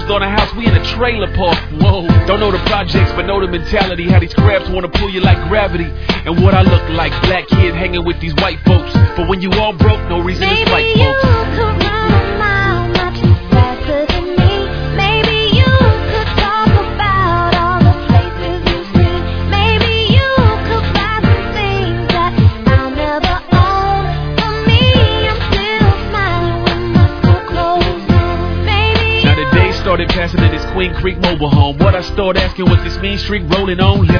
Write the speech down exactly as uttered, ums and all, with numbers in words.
Raised on a house, we in a trailer park. Whoa, don't know the projects, but know the mentality. How these crabs wanna pull you like gravity. And what I look like, black kid hanging with these white folks. But when you all broke, no reason Maybe to fight, you folks. could run a mile much faster than me. Maybe you could talk about all the places you've seen. Maybe you could buy some things that I'll never own. For me, I'm still smiling when my school closed down. Maybe Now the day started passing in this Queen Creek mobile home. What I started asking was this mean streak rolling on.